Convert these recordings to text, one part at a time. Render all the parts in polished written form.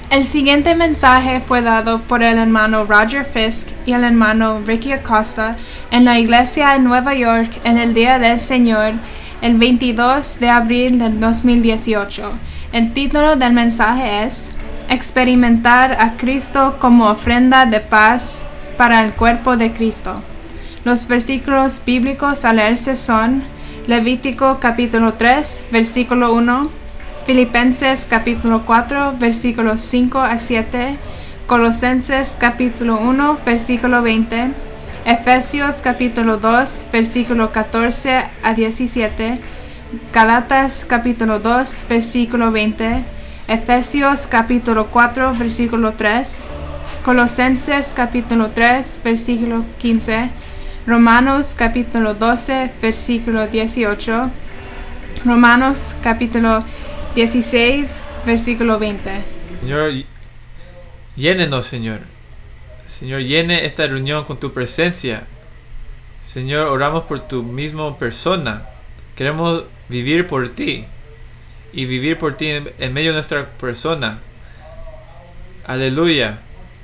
El siguiente mensaje fue dado por el hermano Roger Fisk y el hermano Ricky Acosta en la iglesia en Nueva York en el Día del Señor, el 22 de abril del 2018. El título del mensaje es Experimentar a Cristo como ofrenda de paz para el cuerpo de Cristo. Los versículos bíblicos a leerse son Levítico capítulo 3, versículo 1, Filipenses capítulo 4, versículos 5 a 7, Colosenses capítulo 1, versículo 20, Efesios capítulo 2, versículo 14 a 17, Gálatas capítulo 2, versículo 20, Efesios capítulo 4, versículo 3, Colosenses capítulo 3, versículo 15, Romanos capítulo 12, versículo 18, Romanos capítulo 16, versículo 20. Señor, llénenos, Señor. Señor, llene esta reunión con tu presencia. Señor, oramos por tu misma persona. Queremos vivir por ti y vivir por ti en medio de nuestra persona. Aleluya.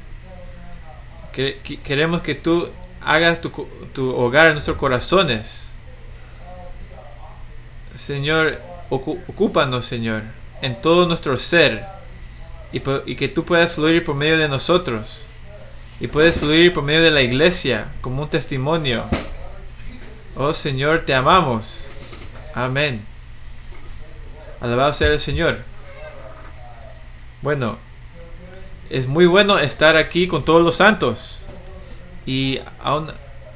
Queremos que tú hagas tu hogar en nuestros corazones. Señor, ocúpanos, Señor, en todo nuestro ser y que tú puedas fluir por medio de nosotros y puedes fluir por medio de la iglesia como un testimonio. Oh Señor, te amamos. Amén. Alabado sea el Señor. Bueno, es muy bueno estar aquí con todos los santos y aún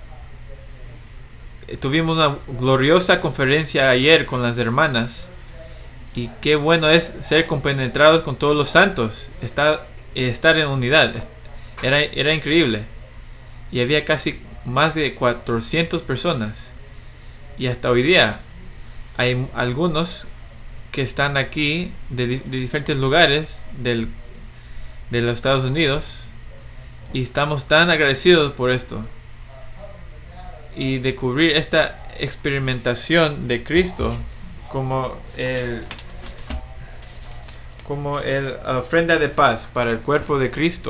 tuvimos una gloriosa conferencia ayer con las hermanas y qué bueno es ser compenetrados con todos los santos, estar en unidad. Era increíble y había casi más de 400 personas y hasta hoy día hay algunos que están aquí de diferentes lugares de los Estados Unidos y estamos tan agradecidos por esto y de cubrir esta experimentación de Cristo como ofrenda de paz para el cuerpo de Cristo.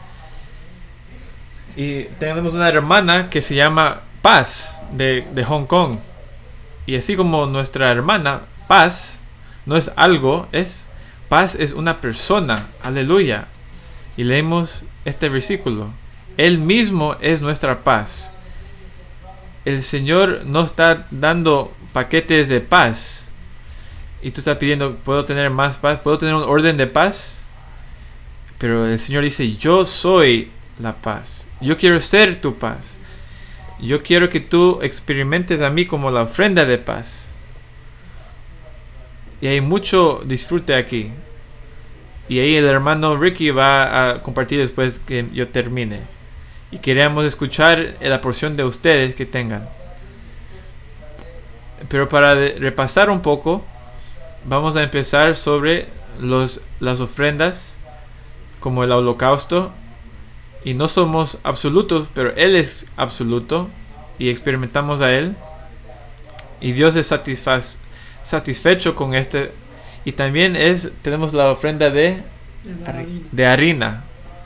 Y tenemos una hermana que se llama Paz de Hong Kong, y así como nuestra hermana Paz no es algo, Paz es una persona. Aleluya. Y leemos este versículo: Él mismo es nuestra paz. El Señor no está dando paquetes de paz y tú estás pidiendo, ¿puedo tener más paz? ¿Puedo tener un orden de paz? Pero el Señor dice, yo soy la paz. Yo quiero ser tu paz. Yo quiero que tú experimentes a mí como la ofrenda de paz. Y hay mucho disfrute aquí. Y ahí el hermano Ricky va a compartir después que yo termine. Y queremos escuchar la porción de ustedes que tengan. Pero para repasar un poco, vamos a empezar sobre las ofrendas, como el holocausto. Y no somos absolutos, pero Él es absoluto. Y experimentamos a Él. Y Dios es satisfecho con este. Y también tenemos la ofrenda de harina.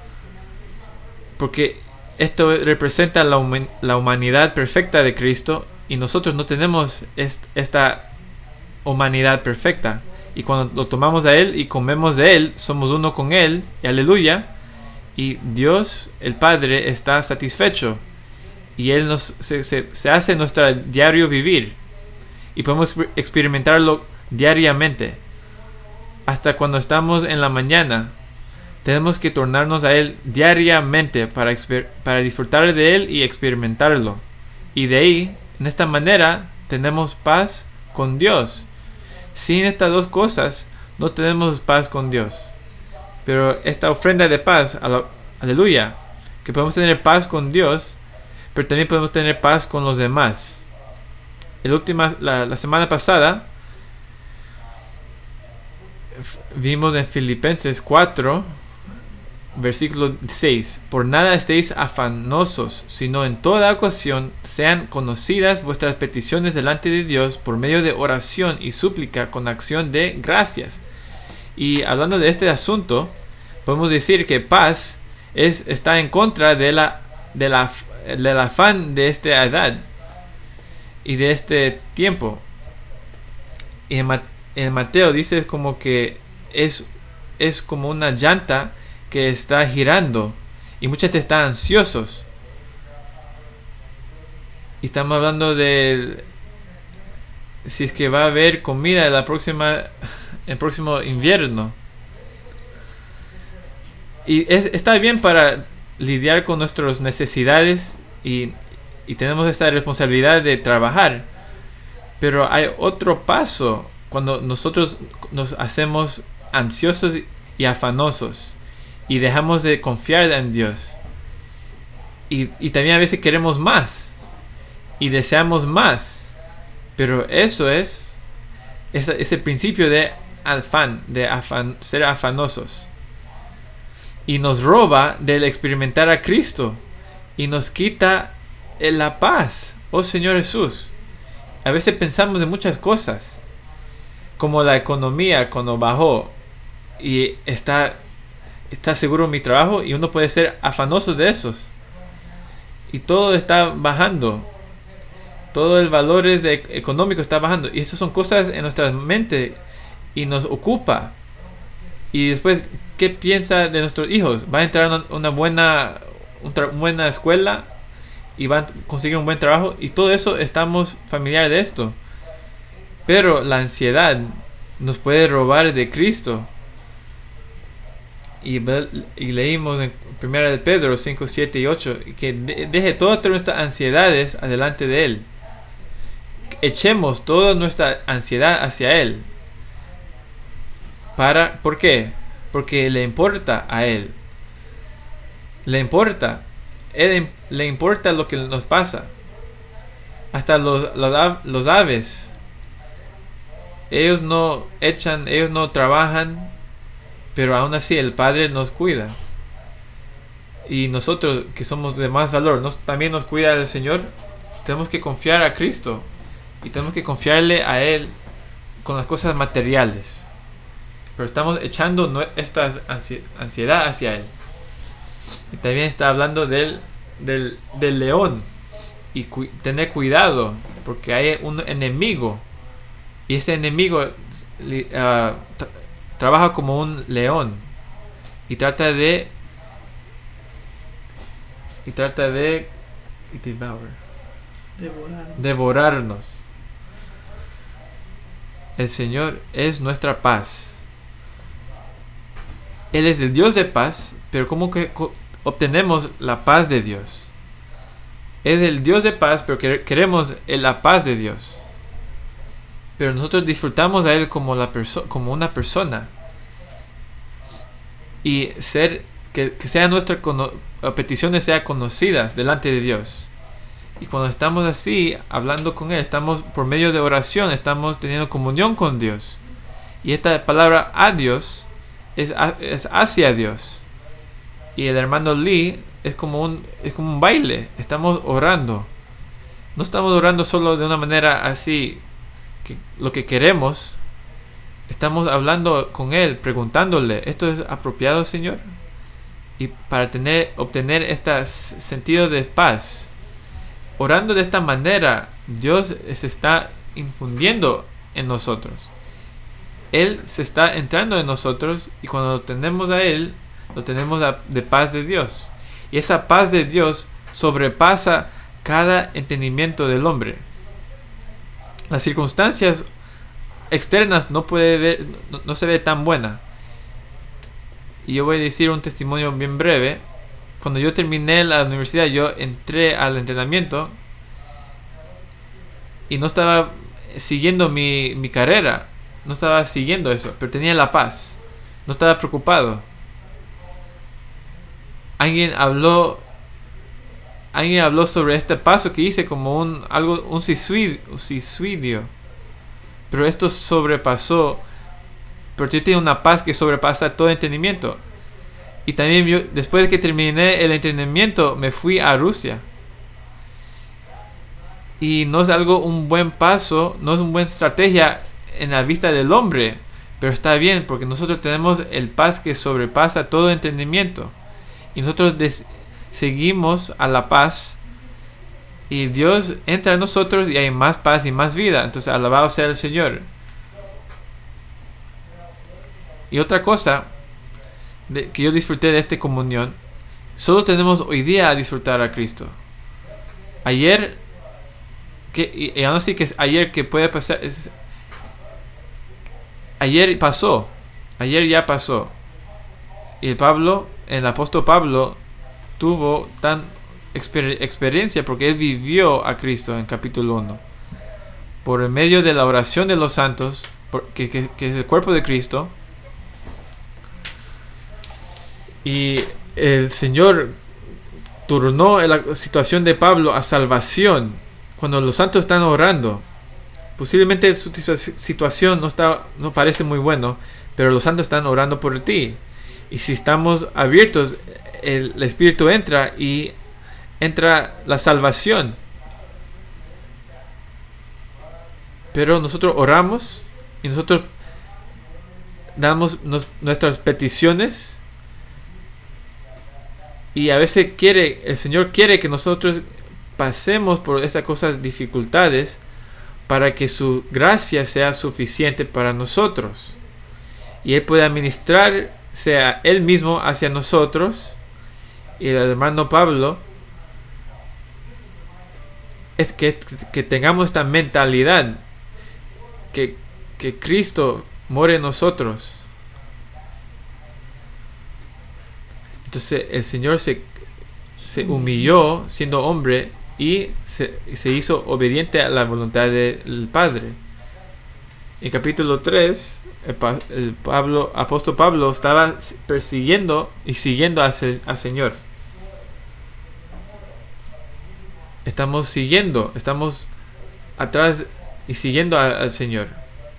Porque esto representa la humanidad perfecta de Cristo y nosotros no tenemos esta humanidad perfecta. Y cuando lo tomamos a Él y comemos de Él, somos uno con Él. Y aleluya. Y Dios, el Padre, está satisfecho. Y Él se hace nuestro diario vivir. Y podemos experimentarlo diariamente. Hasta cuando estamos en la mañana. Tenemos que tornarnos a Él diariamente para disfrutar de Él y experimentarlo. Y de ahí, en esta manera, tenemos paz con Dios. Sin estas dos cosas, no tenemos paz con Dios. Pero esta ofrenda de paz, aleluya, que podemos tener paz con Dios, pero también podemos tener paz con los demás. La semana pasada, vimos en Filipenses 4, versículo 6: Por nada estéis afanosos, sino en toda ocasión sean conocidas vuestras peticiones delante de Dios por medio de oración y súplica con acción de gracias. Y hablando de este asunto, podemos decir que paz está en contra del afán de esta edad y de este tiempo. Y en Mateo dice como que es como una llanta que está girando y mucha gente está ansiosos. Y estamos hablando de si es que va a haber comida el próximo invierno. Y está bien para lidiar con nuestras necesidades y tenemos esta responsabilidad de trabajar. Pero hay otro paso cuando nosotros nos hacemos ansiosos y afanosos y dejamos de confiar en Dios. Y también a veces queremos más y deseamos más. Pero eso es el principio de ser afanosos. Y nos roba del experimentar a Cristo. Y nos quita la paz. Oh Señor Jesús. A veces pensamos en muchas cosas. Como la economía cuando bajó. Y está seguro mi trabajo. Y uno puede ser afanoso de esos. Y todo está bajando. Todo el valor económico está bajando. Y esas son cosas en nuestra mente. Y nos ocupa. Y después, ¿qué piensa de nuestros hijos? ¿Va a entrar a una buena escuela? ¿Y van a conseguir un buen trabajo? Y todo eso estamos familiares de esto. Pero la ansiedad nos puede robar de Cristo. Y leímos en 1 de Pedro 5, 7 y 8 que deje todas nuestras ansiedades adelante de Él. Echemos toda nuestra ansiedad hacia Él. ¿Por qué? Porque le importa a Él. Le importa. Le importa lo que nos pasa. Hasta los aves. Ellos no trabajan, pero aún así el Padre nos cuida. Y nosotros que somos de más valor, también nos cuida el Señor. Tenemos que confiar a Cristo. Y tenemos que confiarle a Él con las cosas materiales. Pero estamos echando esta ansiedad hacia Él. Y también está hablando del león. Y tener cuidado. Porque hay un enemigo. Y ese enemigo trabaja como un león. Y trata de devorarnos. El Señor es nuestra paz. Él es el Dios de paz, pero ¿cómo que obtenemos la paz de Dios? Es el Dios de paz, pero queremos la paz de Dios. Pero nosotros disfrutamos a Él como una persona. Y que sean nuestras peticiones sean conocidas delante de Dios. Y cuando estamos así, hablando con Él, estamos por medio de oración, estamos teniendo comunión con Dios. Y esta palabra a Dios es hacia Dios. Y el hermano Lee es como un baile. Estamos orando. No estamos orando solo de una manera así, lo que queremos. Estamos hablando con Él, preguntándole, ¿esto es apropiado, Señor? Y para obtener este sentido de paz. Orando de esta manera, Dios se está infundiendo en nosotros. Él se está entrando en nosotros y cuando lo tenemos a Él, lo tenemos de paz de Dios. Y esa paz de Dios sobrepasa cada entendimiento del hombre. Las circunstancias externas no se ve tan buena. Y yo voy a decir un testimonio bien breve. Cuando yo terminé la universidad, yo entré al entrenamiento y no estaba siguiendo mi carrera. No estaba siguiendo eso, pero tenía la paz. No estaba preocupado. Alguien habló sobre este paso que hice como un suicidio. Pero esto sobrepasó. Pero yo tenía una paz que sobrepasa todo entendimiento. Y también yo, después de que terminé el entrenamiento, me fui a Rusia. Y no es un buen paso, no es una buena estrategia en la vista del hombre. Pero está bien, porque nosotros tenemos el paz que sobrepasa todo entendimiento. Y nosotros seguimos a la paz. Y Dios entra en nosotros y hay más paz y más vida. Entonces, alabado sea el Señor. Y otra cosa que yo disfruté de esta comunión, solo tenemos hoy día a disfrutar a Cristo. Ayer, y aún así que es ayer que puede pasar, ayer pasó, ayer ya pasó. Y el apóstol Pablo tuvo tan experiencia porque él vivió a Cristo en capítulo 1. Por el medio de la oración de los santos, que es el cuerpo de Cristo. Y el Señor turnó la situación de Pablo a salvación. Cuando los santos están orando, posiblemente su situación no parece muy bueno, pero los santos están orando por ti. Y si estamos abiertos, el Espíritu entra y entra la salvación. Pero nosotros oramos y nosotros damos nuestras peticiones. Y a veces el Señor quiere que nosotros pasemos por estas cosas, dificultades, para que su gracia sea suficiente para nosotros. Y Él puede administrarse a Él mismo hacia nosotros. Y el hermano Pablo, es que tengamos esta mentalidad, que Cristo more en nosotros. Entonces el Señor se humilló siendo hombre y se hizo obediente a la voluntad del Padre. En capítulo 3, el apóstol Pablo estaba persiguiendo y siguiendo al Señor. Estamos atrás y siguiendo al Señor.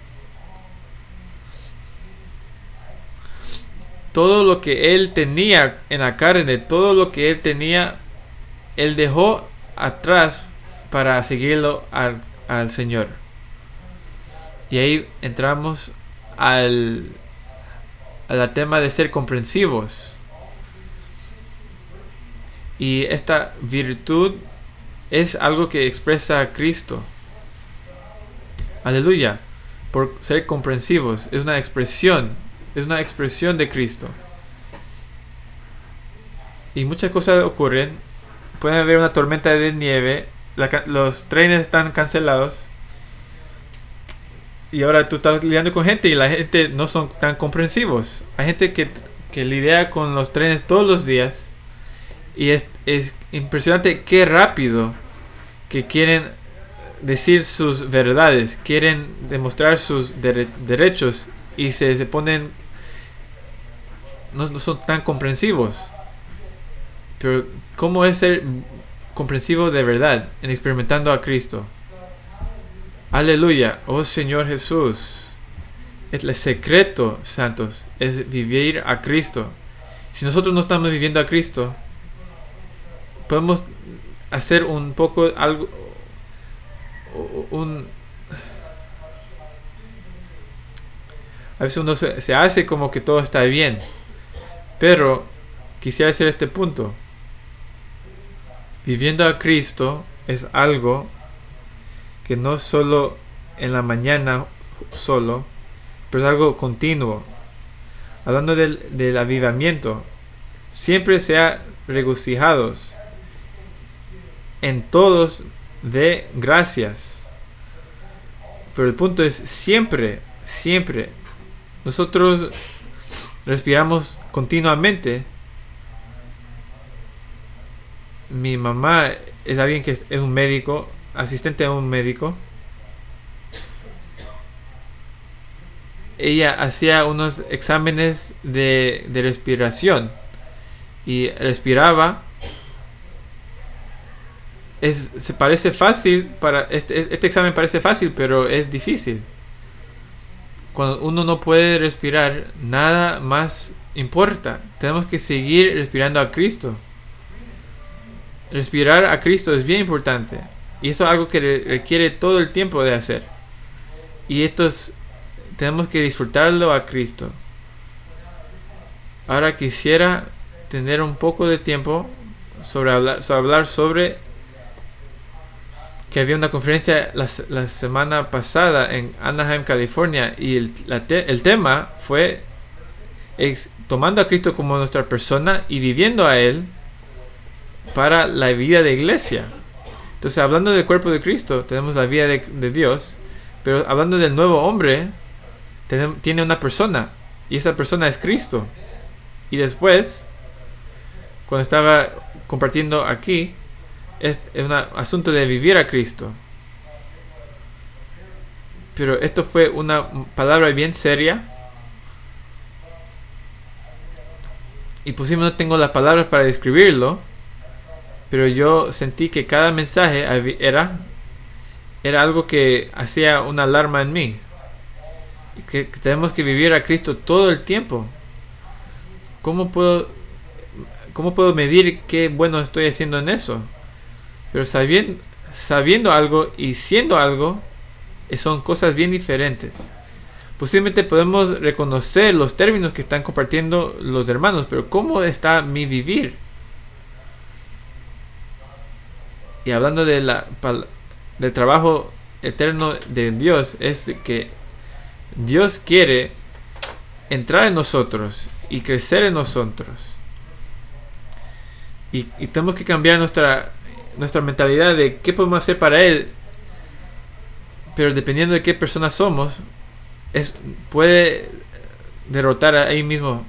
Todo lo que él tenía en la carne, todo lo que él tenía, él dejó atrás para seguirlo al Señor. Y ahí entramos al tema de ser comprensivos. Y esta virtud es algo que expresa a Cristo. Aleluya. Por ser comprensivos. Es una expresión de Cristo. Y muchas cosas ocurren. Puede haber una tormenta de nieve. Los trenes están cancelados. Y ahora tú estás lidiando con gente y la gente no son tan comprensivos. Hay gente que lidia con los trenes todos los días. Y es impresionante qué rápido que quieren decir sus verdades. Quieren demostrar sus derechos. Y se ponen... No son tan comprensivos. Pero ¿cómo es ser comprensivo de verdad en experimentando a Cristo? Aleluya. Oh Señor Jesús. El secreto, santos, es vivir a Cristo. Si nosotros no estamos viviendo a Cristo, podemos hacer un poco algo, a veces uno se hace como que todo está bien. Pero quisiera hacer este punto. Viviendo a Cristo es algo que no solo en la mañana solo, pero es algo continuo. Hablando del avivamiento, siempre sea regocijados en todos de gracias. Pero el punto es siempre. Nosotros respiramos continuamente. Mi mamá es alguien que es un médico, asistente a un médico. Ella hacía unos exámenes de respiración y respiraba. Se parece fácil este examen parece fácil, pero es difícil. Cuando uno no puede respirar, nada más importa. Tenemos que seguir respirando a Cristo. Respirar a Cristo es bien importante. Y eso es algo que requiere todo el tiempo de hacer. Y tenemos que disfrutarlo a Cristo. Ahora quisiera tener un poco de tiempo sobre hablar sobre que había una conferencia la semana pasada en Anaheim, California, y el tema fue tomando a Cristo como nuestra persona y viviendo a Él para la vida de iglesia. Entonces, hablando del cuerpo de Cristo, tenemos la vida de Dios, pero hablando del nuevo hombre, tiene una persona, y esa persona es Cristo. Y después, cuando estaba compartiendo aquí, es un asunto de vivir a Cristo. Pero esto fue una palabra bien seria. Y posiblemente no tengo las palabras para describirlo. Pero yo sentí que cada mensaje era algo que hacía una alarma en mí. Y que tenemos que vivir a Cristo todo el tiempo. ¿Cómo puedo medir qué bueno estoy haciendo en eso? Pero sabiendo algo y siendo algo, son cosas bien diferentes. Posiblemente podemos reconocer los términos que están compartiendo los hermanos, pero ¿cómo está mi vivir? Y hablando del trabajo eterno de Dios, es que Dios quiere entrar en nosotros y crecer en nosotros. Y tenemos que cambiar nuestra mentalidad de qué podemos hacer para Él, pero dependiendo de qué persona somos, puede derrotar ahí mismo.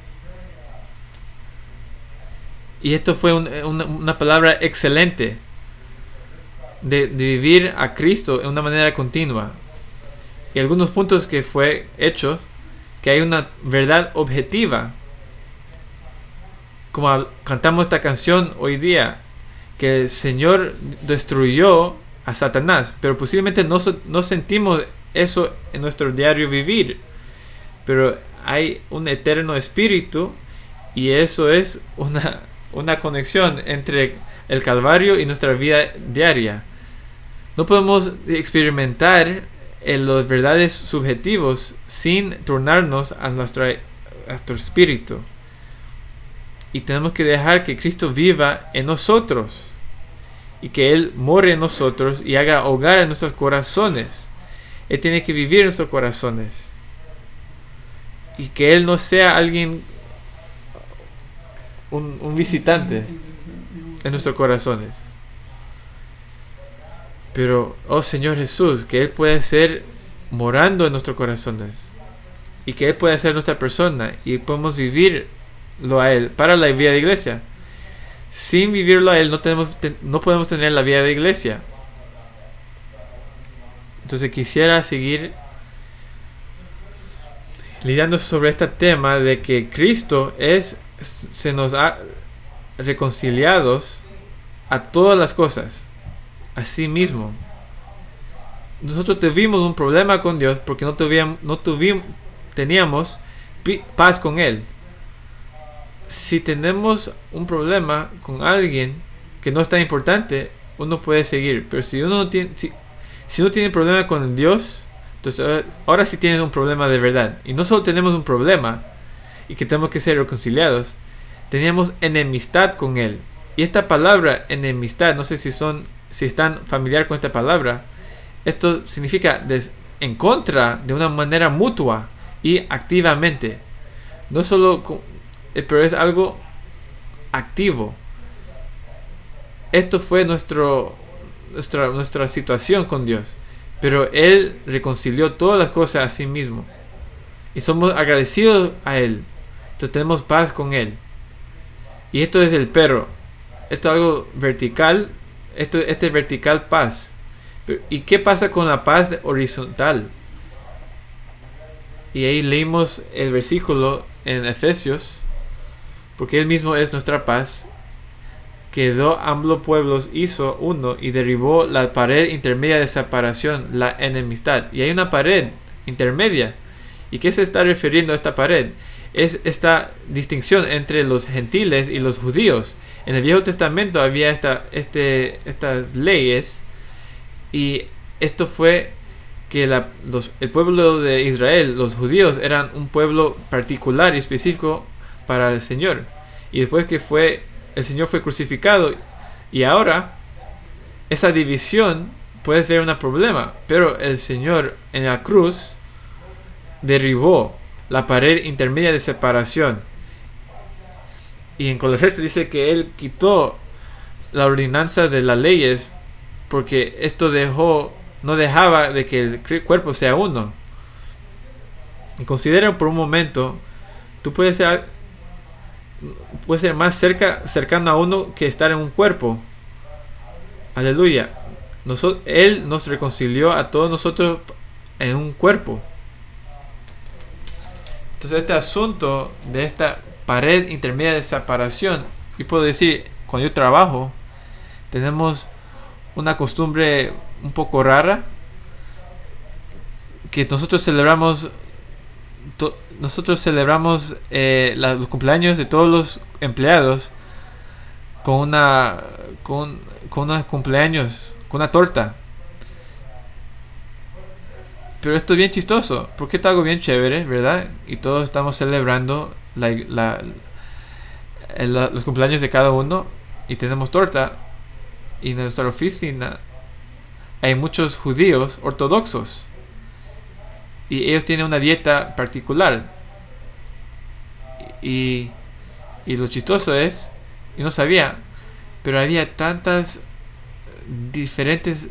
Y esto fue una palabra excelente de vivir a Cristo en una manera continua. Y algunos puntos que fue hechos, que hay una verdad objetiva, como cantamos esta canción hoy día, que el Señor destruyó a Satanás, pero posiblemente no sentimos eso en nuestro diario vivir, pero hay un eterno espíritu, y eso es una conexión entre el Calvario y nuestra vida diaria. No podemos experimentar los verdades subjetivos sin tornarnos a nuestro espíritu. Y tenemos que dejar que Cristo viva en nosotros. Y que Él more en nosotros y haga hogar en nuestros corazones. Él tiene que vivir en nuestros corazones. Y que Él no sea alguien, un visitante en nuestros corazones. Pero, oh Señor Jesús, que Él puede ser morando en nuestros corazones. Y que Él puede ser nuestra persona. Y podemos vivirlo a Él para la vida de iglesia. Sin vivirlo a Él no podemos tener la vida de iglesia. Entonces quisiera seguir lidiando sobre este tema de que Cristo se nos ha reconciliados a todas las cosas, a sí mismo. Nosotros tuvimos un problema con Dios porque teníamos paz con Él. Si tenemos un problema con alguien que no es tan importante, uno puede seguir. Pero si uno no tiene problema con Dios, entonces ahora sí tienes un problema de verdad. Y no solo tenemos un problema y que tenemos que ser reconciliados, teníamos enemistad con Él. Y esta palabra enemistad, no sé si están familiar con esta palabra, esto significa en contra de una manera mutua y activamente. No solo pero es algo activo. Esto fue nuestra situación con Dios, pero Él reconcilió todas las cosas a sí mismo y somos agradecidos a Él. Entonces tenemos paz con Él. Y esto es el pero. Esto es algo vertical. Este es vertical paz. ¿Y qué pasa con la paz horizontal? Y ahí leímos el versículo en Efesios. Porque Él mismo es nuestra paz, que de ambos pueblos hizo uno y derribó la pared intermedia de separación, la enemistad. Y hay una pared intermedia. ¿Y qué se está refiriendo a esta pared? Es esta distinción entre los gentiles y los judíos. En el Viejo Testamento había estas leyes, y esto fue que el pueblo de Israel, los judíos, eran un pueblo particular y específico para el Señor. Y después que el Señor fue crucificado, y ahora esa división puede ser un problema, pero el Señor en la cruz derribó la pared intermedia de separación. Y en Colosenses dice que Él quitó las ordenanzas de las leyes, porque esto no dejaba de que el cuerpo sea uno. Y considera por un momento, tú puedes ser más cercano a uno que estar en un cuerpo. Aleluya. Él nos reconcilió a todos nosotros en un cuerpo. Entonces este asunto de esta pared intermedia de separación, yo puedo decir, cuando yo trabajo, tenemos una costumbre un poco rara, que nosotros celebramos los cumpleaños de todos los empleados con unos cumpleaños, con una torta. Pero esto es bien chistoso, porque es algo bien chévere, ¿verdad? Y todos estamos celebrando los cumpleaños de cada uno, y tenemos torta. Y en nuestra oficina hay muchos judíos ortodoxos, y ellos tienen una dieta particular. Y lo chistoso es, yo no sabía, pero había tantas diferentes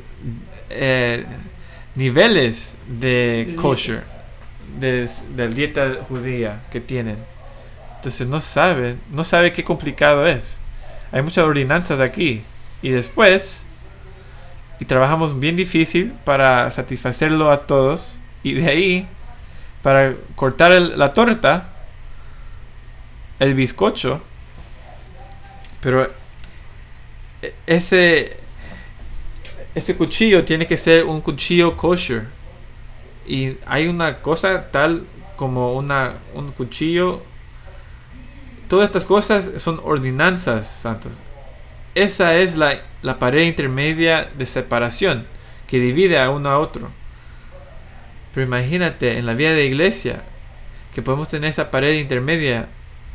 niveles de kosher, de dieta judía que tienen. Entonces no sabe qué complicado es. Hay muchas ordenanzas aquí, y después trabajamos bien difícil para satisfacerlo a todos, y de ahí para cortar la torta, el bizcocho. Pero ese cuchillo tiene que ser un cuchillo kosher, y hay una cosa tal como un cuchillo. Todas estas cosas son ordenanzas, santos. Esa es la pared intermedia de separación que divide a uno a otro. Pero imagínate en la vida de iglesia que podemos tener esa pared intermedia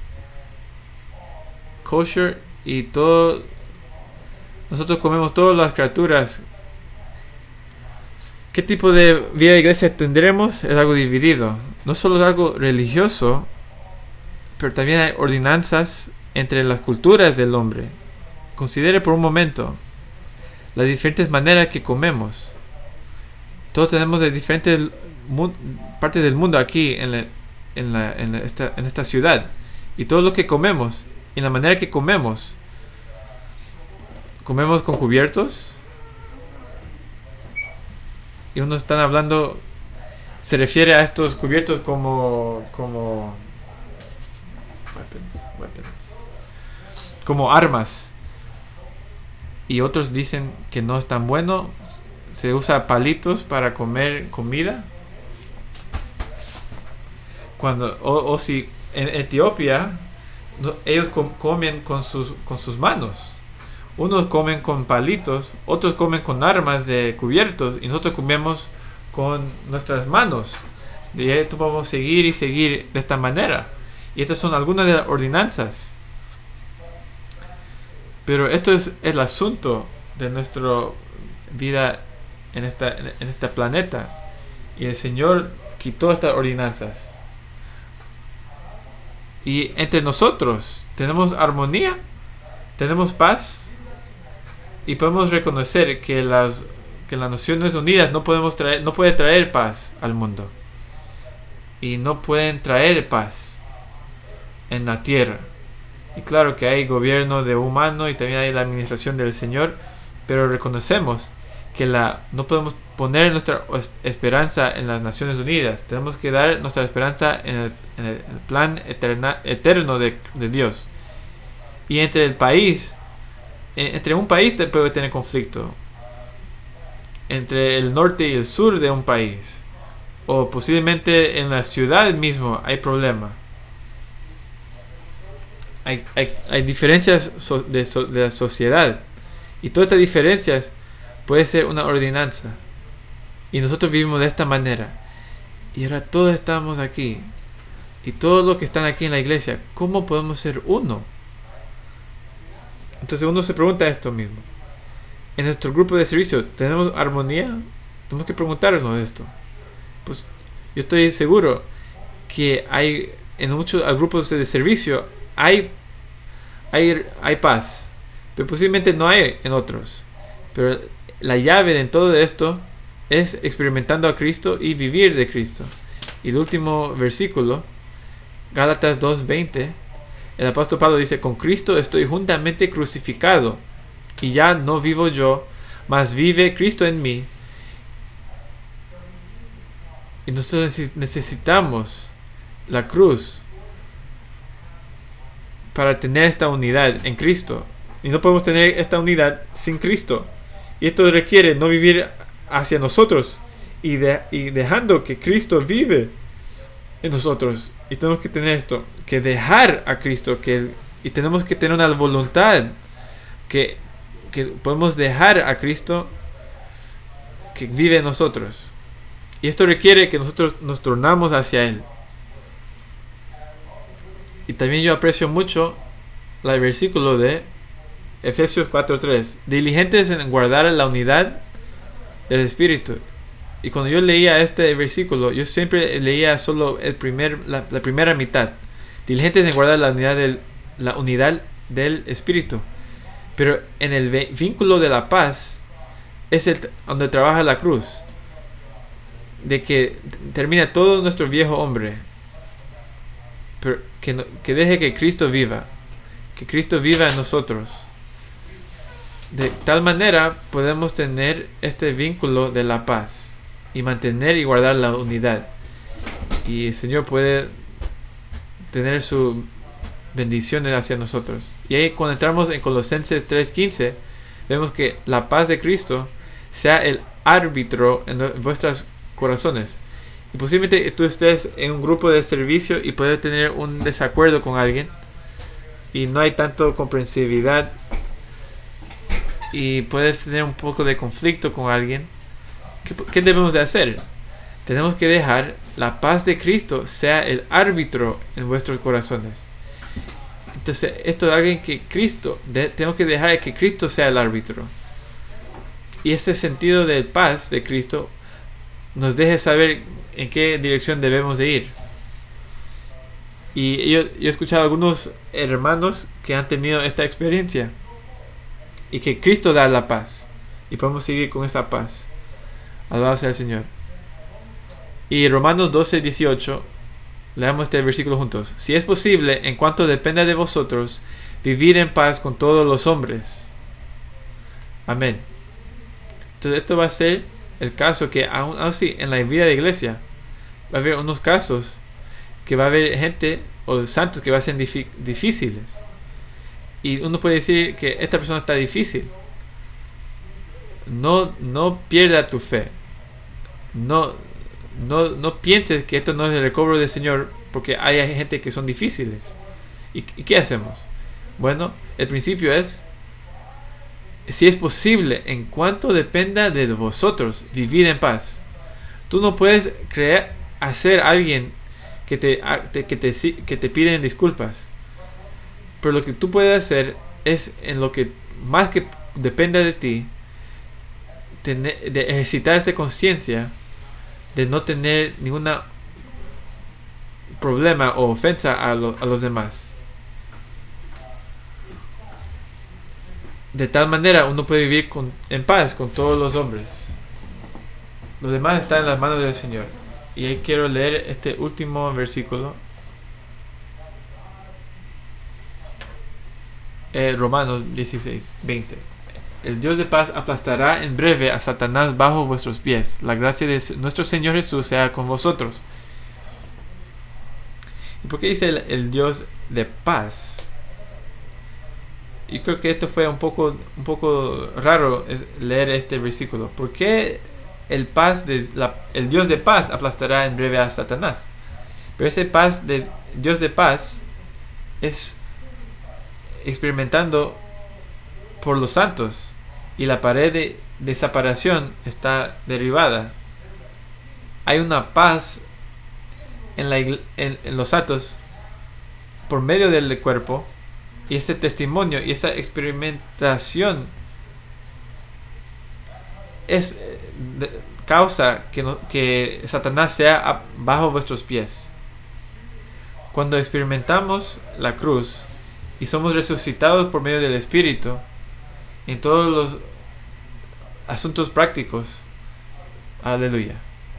kosher, y nosotros comemos todas las criaturas. ¿Qué tipo de vida de iglesia tendremos? Es algo dividido. No solo es algo religioso, pero también hay ordenanzas entre las culturas del hombre. Considere por un momento las diferentes maneras que comemos. Todos tenemos de diferentes partes del mundo aquí en esta ciudad, y todo lo que comemos, y la manera que comemos con cubiertos. Y unos están hablando, se refiere a estos cubiertos como como armas, y otros dicen que no es tan bueno. Se usa palitos para comer comida. O si en Etiopía ellos comen con sus manos. Unos comen con palitos, otros comen con armas de cubiertos, y nosotros comemos con nuestras manos. De ahí podemos seguir y seguir de esta manera. Y estas son algunas de las ordenanzas. Pero esto es el asunto de nuestra vida en este planeta. Y el Señor quitó estas ordenanzas. Y entre nosotros tenemos armonía, tenemos paz, y podemos reconocer que las Naciones Unidas no puede traer paz al mundo, y no pueden traer paz en la tierra. Y claro que hay gobierno de humano, y también hay la administración del Señor, pero reconocemos que no podemos poner nuestra esperanza en las Naciones Unidas. Tenemos que dar nuestra esperanza en el plan eterno de Dios. Y entre un país puede tener conflicto, entre el norte y el sur de un país, o posiblemente en la ciudad mismo hay problema. Hay diferencias de la sociedad, y todas estas diferencias puede ser una ordenanza. Y nosotros vivimos de esta manera. Y ahora todos estamos aquí. Y todos los que están aquí en la iglesia, ¿cómo podemos ser uno? Entonces uno se pregunta esto mismo. En nuestro grupo de servicio, ¿tenemos armonía? Tenemos que preguntarnos esto. Pues yo estoy seguro que hay en muchos grupos de servicio hay paz, pero posiblemente no hay en otros. Pero la llave en todo esto es experimentando a Cristo y vivir de Cristo. Y el último versículo, Gálatas 2:20, el apóstol Pablo dice: con Cristo estoy juntamente crucificado, y ya no vivo yo, mas vive Cristo en mí. Y nosotros necesitamos la cruz para tener esta unidad en Cristo. Y no podemos tener esta unidad sin Cristo. Y esto requiere no vivir hacia nosotros y dejando que Cristo vive en nosotros. Y tenemos que tener esto, que dejar a Cristo, y tenemos que tener una voluntad que podemos dejar a Cristo que vive en nosotros. Y esto requiere que nosotros nos tornamos hacia Él. Y también yo aprecio mucho el versículo de Efesios 4:3. Diligentes en guardar la unidad del Espíritu. Y cuando yo leía este versículo, yo siempre leía solo la primera mitad. Diligentes en guardar la unidad del Espíritu. Pero en el vínculo de la paz es donde trabaja la cruz. De que termina todo nuestro viejo hombre. Pero que deje que Cristo viva. Que Cristo viva en nosotros. De tal manera podemos tener este vínculo de la paz. Y mantener y guardar la unidad. Y el Señor puede tener sus bendiciones hacia nosotros. Y ahí cuando entramos en Colosenses 3:15, vemos que la paz de Cristo sea el árbitro en vuestros corazones. Y posiblemente tú estés en un grupo de servicio y puedes tener un desacuerdo con alguien. Y no hay tanto comprensividad. Y puedes tener un poco de conflicto con alguien. ¿Qué debemos de hacer? Tenemos que dejar la paz de Cristo sea el árbitro en vuestros corazones. Entonces, esto es alguien que tenemos que dejar que Cristo sea el árbitro. Y ese sentido de paz de Cristo nos deje saber en qué dirección debemos de ir. Y yo he escuchado a algunos hermanos que han tenido esta experiencia. Y que Cristo da la paz. Y podemos seguir con esa paz. Alabado sea el Señor. Y Romanos 12:18. Leamos este versículo juntos. Si es posible, en cuanto dependa de vosotros, vivir en paz con todos los hombres. Amén. Entonces esto va a ser el caso que aún así en la vida de iglesia va a haber unos casos que va a haber gente o santos que va a ser difíciles. Y uno puede decir que esta persona está difícil. No pierda tu fe. No pienses que esto no es el recobro del Señor, porque hay gente que son difíciles. ¿Y qué hacemos? Bueno, el principio es: si es posible, en cuanto dependa de vosotros, vivir en paz. Tú no puedes hacer alguien que te piden disculpas. Pero lo que tú puedes hacer es, en lo que más que dependa de ti, de ejercitar esta conciencia de no tener ningún problema o ofensa a los demás. De tal manera uno puede vivir en paz con todos los hombres. Lo demás está en las manos del Señor. Y ahí quiero leer este último versículo. Romanos 16:20. El Dios de paz aplastará en breve a Satanás bajo vuestros pies. La gracia de nuestro Señor Jesús sea con vosotros. ¿Y por qué dice el Dios de paz? Yo creo que esto fue un poco raro leer este versículo. ¿Por qué el Dios de paz aplastará en breve a Satanás? Pero ese Dios de paz es experimentando por los santos, y la pared de separación está derribada hay una paz en los actos por medio del cuerpo, y ese testimonio y esa experimentación causa que Satanás sea bajo vuestros pies. Cuando experimentamos la cruz y somos resucitados por medio del Espíritu en todos los asuntos prácticos, aleluya.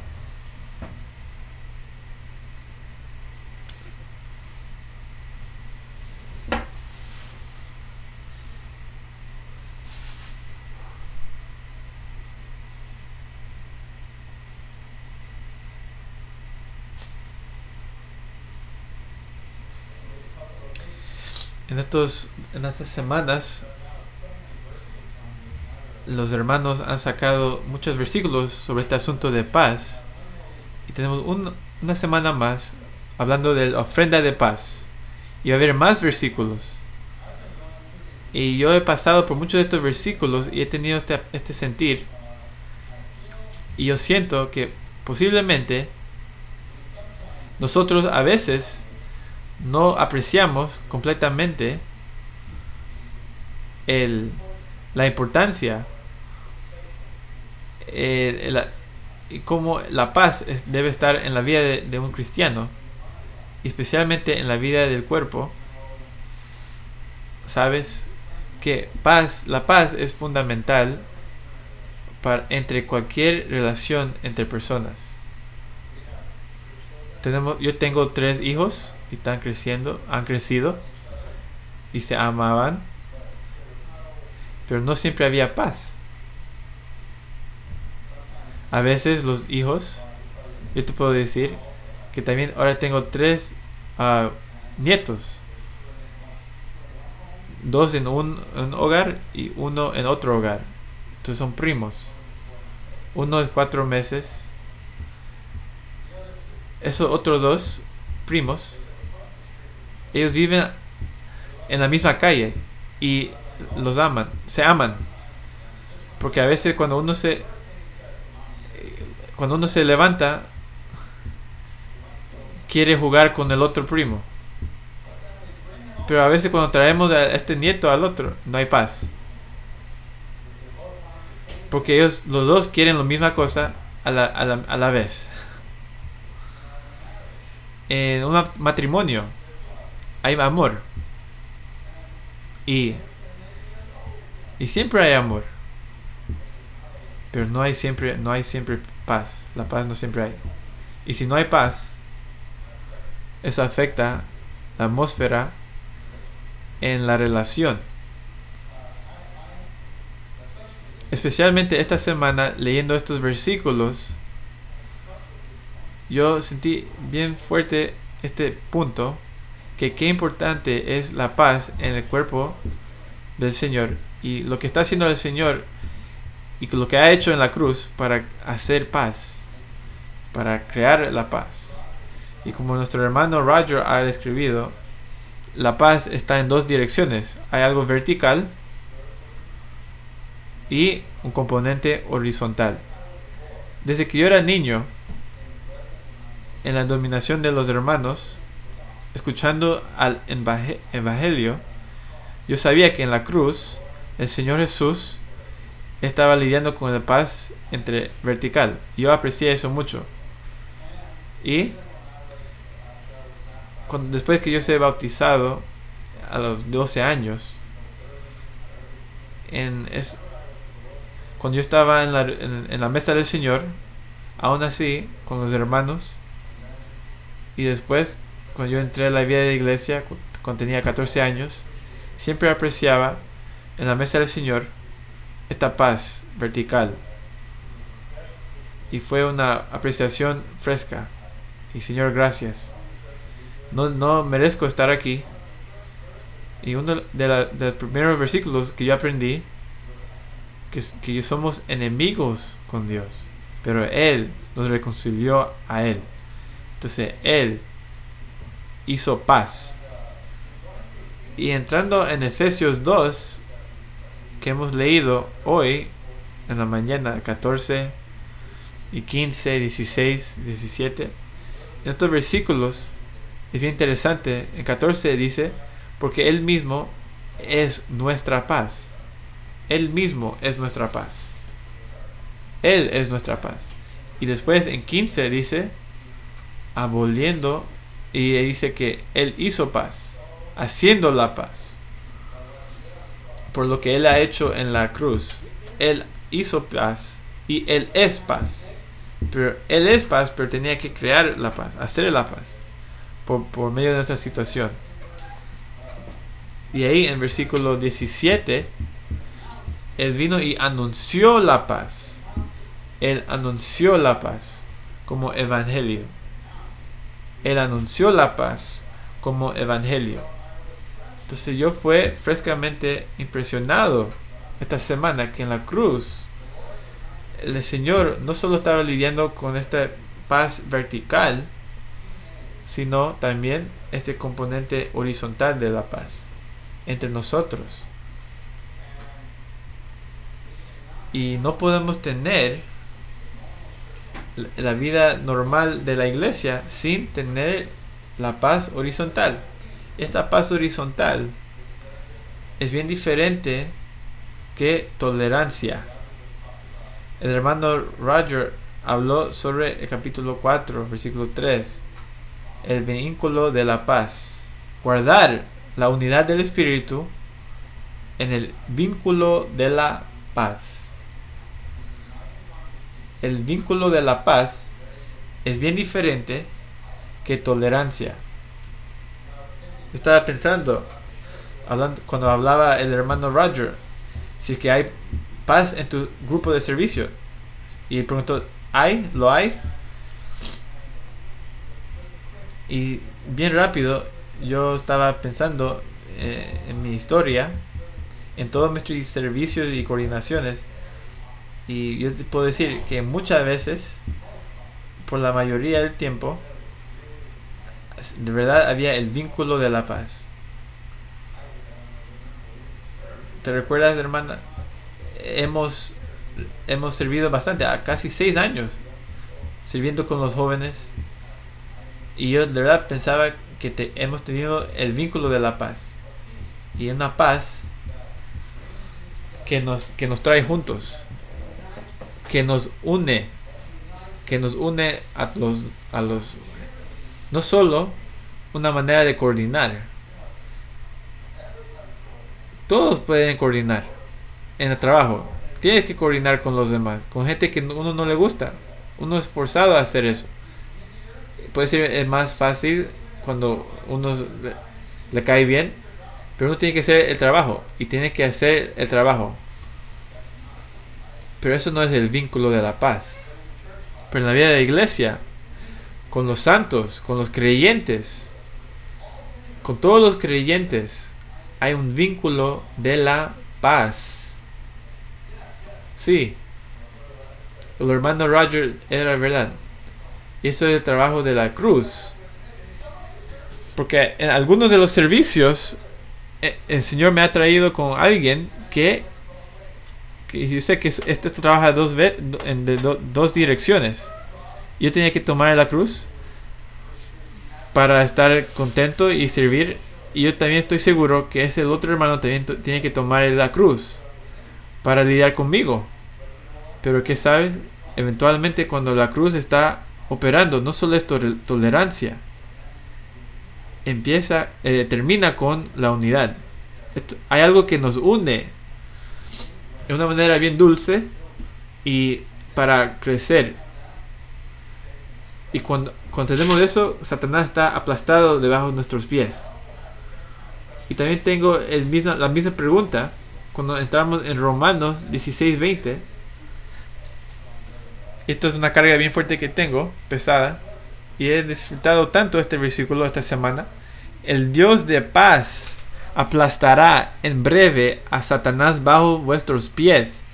En estas semanas los hermanos han sacado muchos versículos sobre este asunto de paz, y tenemos una semana más hablando de la ofrenda de paz, y va a haber más versículos, y yo he pasado por muchos de estos versículos y he tenido este sentir, y yo siento que posiblemente nosotros a veces no apreciamos completamente la importancia y cómo la paz debe estar en la vida de un cristiano, especialmente en la vida del cuerpo. Sabes que la paz es fundamental entre cualquier relación entre personas. Yo tengo 3 hijos y han crecido y se amaban, pero no siempre había paz. A veces los hijos, yo te puedo decir que también ahora tengo 3 nietos, 2 en un hogar y 1 en otro hogar. Entonces son primos. Uno es 4 meses. Esos otros 2 primos, ellos viven en la misma calle y se aman, porque a veces cuando uno se levanta quiere jugar con el otro primo, pero a veces cuando traemos a este nieto al otro no hay paz, porque los dos quieren la misma cosa a la vez. En un matrimonio hay amor y siempre hay amor, pero no hay siempre paz. La paz no siempre hay, y si no hay paz, eso afecta la atmósfera en la relación. Especialmente esta semana, leyendo estos versículos, yo sentí bien fuerte este punto, que qué importante es la paz en el cuerpo del Señor, y lo que está haciendo el Señor y lo que ha hecho en la cruz para hacer paz, para crear la paz. Y como nuestro hermano Roger ha escrito, la paz está en 2 direcciones. Hay algo vertical y un componente horizontal. Desde que yo era niño, en la dominación de los hermanos, escuchando al evangelio, yo sabía que en la cruz el Señor Jesús estaba lidiando con la paz vertical. Yo aprecié eso mucho. Y después que yo se bautizado a los 12 años, cuando yo estaba en la mesa del Señor, aún así con los hermanos, y después cuando yo entré a la vida de la iglesia cuando tenía 14 años, siempre apreciaba en la mesa del Señor esta paz vertical, y fue una apreciación fresca. Y Señor, gracias, no merezco estar aquí. Y uno de los primeros versículos que yo aprendí, que somos enemigos con Dios, pero Él nos reconcilió a Él. Entonces Él hizo paz. Y entrando en Efesios 2, que hemos leído hoy en la mañana, 14 y 15, 16, 17. En estos versículos es bien interesante. En 14 dice, porque Él mismo es nuestra paz. Él mismo es nuestra paz. Él es nuestra paz. Y después en 15 dice, aboliendo, y dice que Él hizo paz, haciendo la paz. Por lo que Él ha hecho en la cruz. Él hizo paz y Él es paz. Pero Él es paz, pero tenía que crear la paz, hacer la paz por medio de nuestra situación. Y ahí en versículo 17, Él vino y anunció la paz. Él anunció la paz como evangelio. Él anunció la paz como evangelio. Entonces yo fui frescamente impresionado esta semana que en la cruz el Señor no solo estaba lidiando con esta paz vertical, sino también este componente horizontal de la paz entre nosotros. Y no podemos tener la vida normal de la iglesia sin tener la paz horizontal. Esta paz horizontal es bien diferente que tolerancia. El hermano Roger habló sobre el capítulo 4, versículo 3, el vínculo de la paz. Guardar la unidad del Espíritu en el vínculo de la paz. El vínculo de la paz es bien diferente que tolerancia. Estaba pensando, cuando hablaba el hermano Roger, si es que hay paz en tu grupo de servicio. Y preguntó, ¿lo hay? Y bien rápido, yo estaba pensando en mi historia, en todos mis servicios y coordinaciones. Y yo te puedo decir que muchas veces, por la mayoría del tiempo, de verdad había el vínculo de la paz. ¿Te recuerdas, hermana? Hemos servido bastante, casi 6 años sirviendo con los jóvenes, y yo de verdad pensaba que hemos tenido el vínculo de la paz, y una paz que nos trae juntos, que nos une a los no solo una manera de coordinar. Todos pueden coordinar en el trabajo. Tienes que coordinar con los demás, con gente que uno no le gusta. Uno es forzado a hacer eso. Puede ser es más fácil cuando uno le cae bien, pero uno tiene que hacer el trabajo y tiene que hacer el trabajo. Pero eso no es el vínculo de la paz. Pero en la vida de la iglesia, con los santos, con los creyentes, con todos los creyentes, hay un vínculo de la paz. Sí, el hermano Roger era verdad. Y eso es el trabajo de la cruz. Porque en algunos de los servicios, el Señor me ha traído con alguien que yo sé que este trabaja en dos direcciones. Yo tenía que tomar la cruz para estar contento y servir. Y yo también estoy seguro que ese otro hermano también tiene que tomar la cruz para lidiar conmigo. Pero ¿qué sabes? Eventualmente cuando la cruz está operando, no solo es tolerancia, termina con la unidad. Hay algo que nos une de una manera bien dulce y para crecer. Y cuando tenemos eso, Satanás está aplastado debajo de nuestros pies. Y también tengo la misma pregunta cuando entramos en Romanos 16:20. Esto es una carga bien fuerte que tengo, pesada, y he disfrutado tanto este versículo esta semana. El Dios de paz aplastará en breve a Satanás bajo vuestros pies.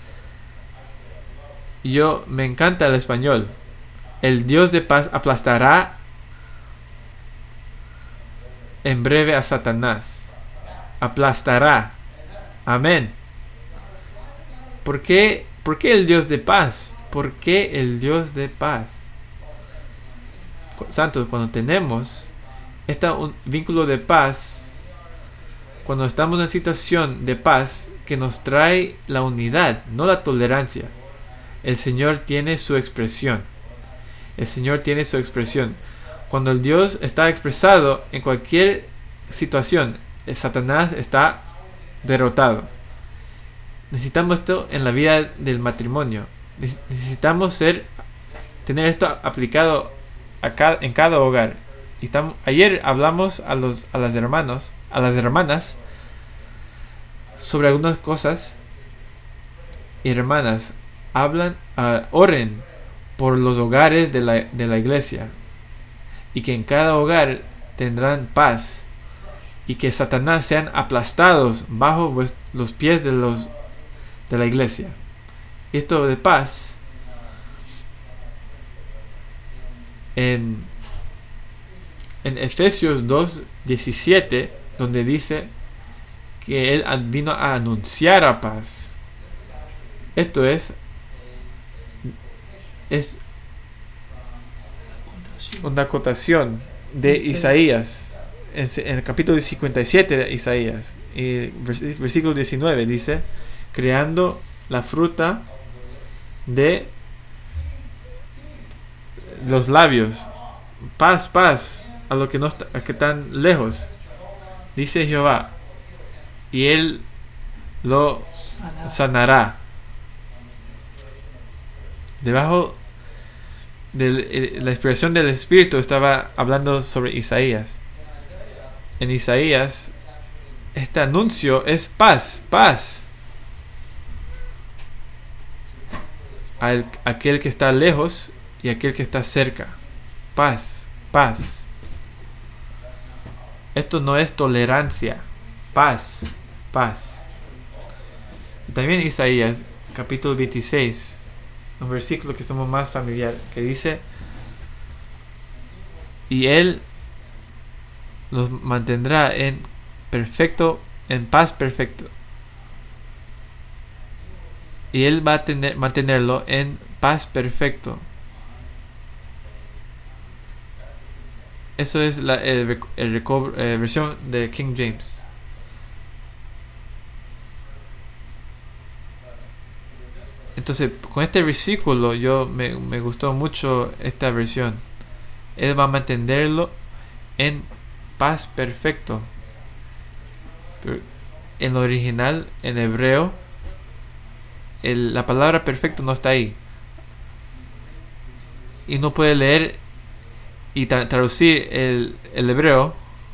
Me encanta el español. El Dios de paz aplastará en breve a Satanás. Aplastará. Amén. ¿Por qué el Dios de paz? ¿Por qué el Dios de paz? Santos, cuando tenemos un vínculo de paz, cuando estamos en situación de paz que nos trae la unidad, no la tolerancia, el Señor tiene su expresión. El Señor tiene su expresión. Cuando el Dios está expresado en cualquier situación, el Satanás está derrotado. Necesitamos esto en la vida del matrimonio. Necesitamos tener esto aplicado en cada hogar. Ayer hablamos a las hermanas sobre algunas cosas. Y hermanas, oren por los hogares de la iglesia, y que en cada hogar tendrán paz, y que Satanás sean aplastados bajo los pies de la iglesia. Esto de paz, en Efesios 2:17, donde dice que Él vino a anunciar a paz. Esto es una acotación de Isaías, en el capítulo 57 de Isaías, y versículo 19 dice: creando la fruta de los labios, paz, paz a los que están lejos, dice Jehová, y Él lo sanará. Debajo de la inspiración del Espíritu estaba hablando sobre Isaías. En Isaías, este anuncio es paz, paz. Aquel que está lejos y aquel que está cerca. Paz, paz. Esto no es tolerancia. Paz, paz. Y también Isaías, capítulo 26, un versículo que estamos más familiar, que dice: y Él los mantendrá en paz perfecto. Y Él va a mantenerlo en paz perfecto. Eso es la versión de King James. Entonces, con este versículo me gustó mucho esta versión. Él va a mantenerlo en paz perfecto. Pero en lo original, en hebreo, la palabra perfecto no está ahí. Y no puede leer y traducir el hebreo.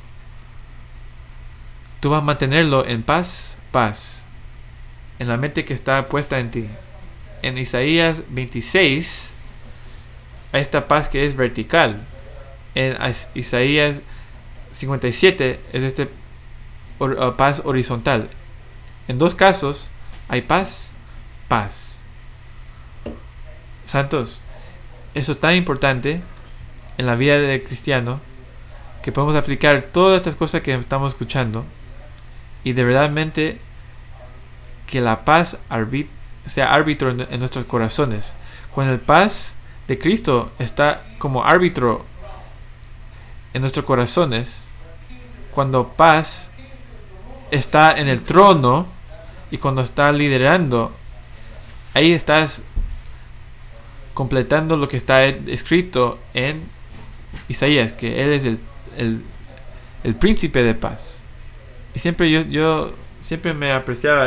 Tú vas a mantenerlo en paz, paz, en la mente que está puesta en ti. En Isaías 26 hay esta paz que es vertical. En Isaías 57 es paz horizontal. En dos casos hay paz, paz. Santos, eso es tan importante en la vida del cristiano, que podemos aplicar todas estas cosas que estamos escuchando, y de verdadmente que la paz sea árbitro en nuestros corazones. Cuando el paz de Cristo está como árbitro en nuestros corazones, cuando paz está en el trono y cuando está liderando, ahí estás completando lo que está escrito en Isaías, que Él es el príncipe de paz. Y siempre yo siempre me apreciaba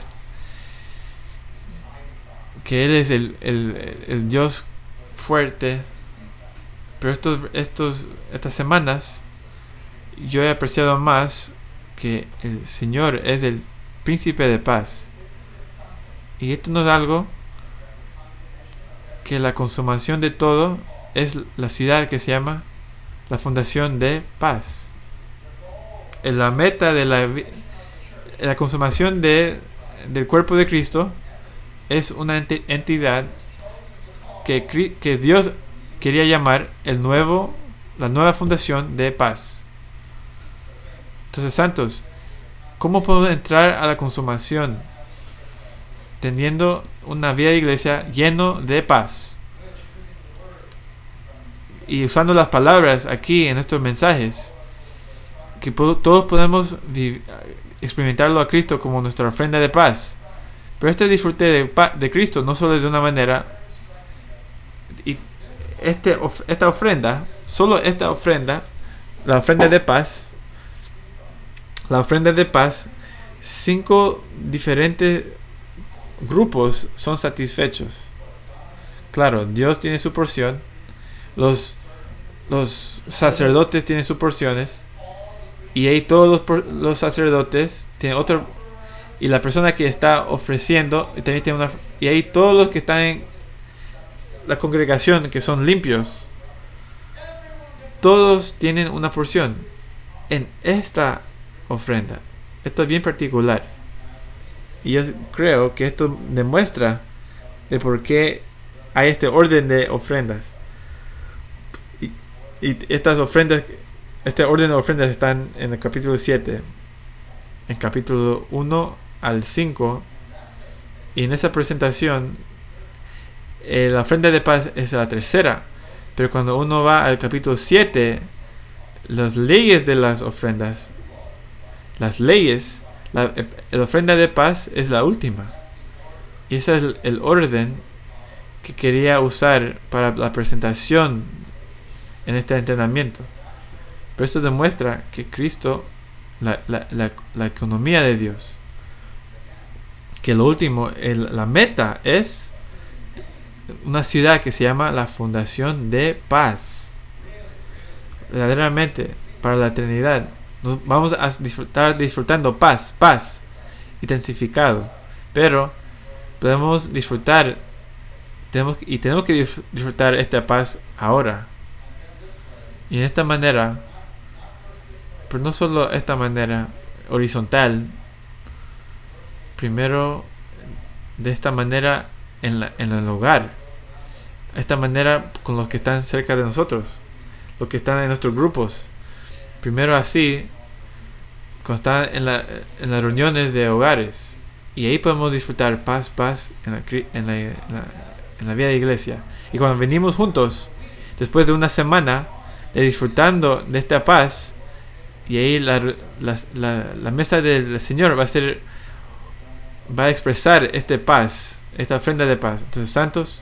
que Él es el Dios fuerte. Pero estas semanas yo he apreciado más que el Señor es el príncipe de paz. Y esto no es algo que la consumación de todo es la ciudad que se llama la fundación de paz. En la meta de la consumación del cuerpo de Cristo es una entidad que Dios quería llamar la nueva fundación de paz. Entonces, santos, ¿cómo podemos entrar a la consumación teniendo una vida de iglesia lleno de paz. Y usando las palabras aquí en estos mensajes, que todos podemos experimentarlo a Cristo como nuestra ofrenda de paz. Pero este disfrute de Cristo no solo es de una manera, y esta ofrenda, solo esta ofrenda, la ofrenda de paz, 5 diferentes grupos son satisfechos. Claro, Dios tiene su porción, los sacerdotes tienen sus porciones, y ahí todos los sacerdotes tienen otro, y la persona que está ofreciendo también tiene una, y ahí todos los que están en la congregación que son limpios, todos tienen una porción en esta ofrenda. Esto es bien particular, y yo creo que esto demuestra de por qué hay este orden de ofrendas, y estas ofrendas, este orden de ofrendas están en el capítulo 7, en capítulo 1 al 5, y en esa presentación la ofrenda de paz es la tercera, pero cuando uno va al capítulo 7, las leyes de las ofrendas, la ofrenda de paz es la última, y ese es el orden que quería usar para la presentación en este entrenamiento. Pero esto demuestra que Cristo, la economía de Dios, que lo último, la meta es una ciudad que se llama la fundación de paz. Verdaderamente, para la eternidad, nos vamos a disfrutando paz intensificado. Pero podemos disfrutar, tenemos que disfrutar esta paz ahora. Y en esta manera, pero no solo esta manera horizontal, primero de esta manera en el hogar, esta manera con los que están cerca de nosotros, los que están en nuestros grupos, primero así, cuando están en las reuniones de hogares, y ahí podemos disfrutar paz en la vida de iglesia. Y cuando venimos juntos, después de una semana de disfrutando de esta paz, y ahí la mesa del Señor va a expresar esta paz, esta ofrenda de paz. Entonces, santos,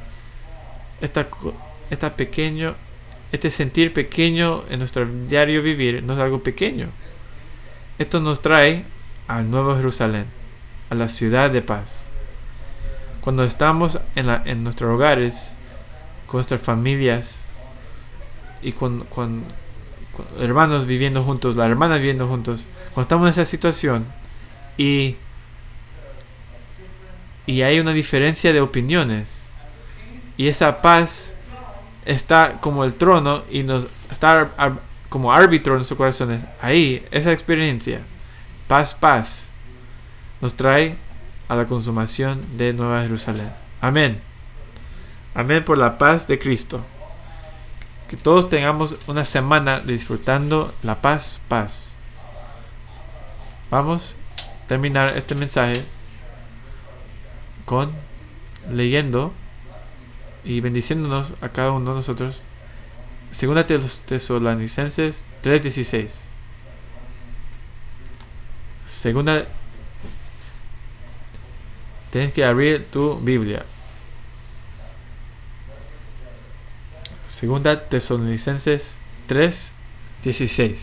este sentir pequeño en nuestro diario vivir no es algo pequeño. Esto nos trae al Nuevo Jerusalén, a la ciudad de paz. Cuando estamos en nuestros hogares, con nuestras familias, y con hermanos viviendo juntos, las hermanas viviendo juntos, cuando estamos en esa situación y hay una diferencia de opiniones, y esa paz está como el trono y nos está como árbitro en nuestros corazones, ahí esa experiencia, paz, nos trae a la consumación de Nueva Jerusalén. Amén por la paz de Cristo. Que todos tengamos una semana disfrutando la paz. Vamos a terminar este mensaje con leyendo y bendiciéndonos a cada uno de nosotros. Segunda de los Tesalonicenses 3:16. Segunda, tienes que abrir tu Biblia. Segunda Tesalonicenses 3:16.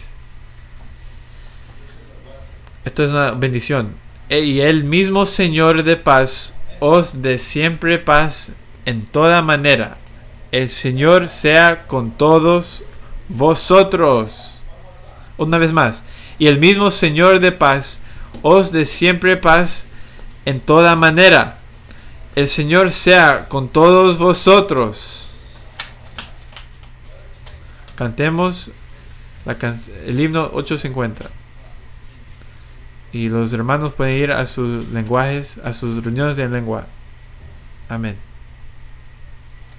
Esto es una bendición. Y el mismo Señor de paz os dé siempre paz en toda manera. El Señor sea con todos vosotros. Una vez más. Y el mismo Señor de paz os dé siempre paz en toda manera. El Señor sea con todos vosotros. Cantemos el himno 850. Y los hermanos pueden ir a sus lenguajes, a sus reuniones de lengua. Amén.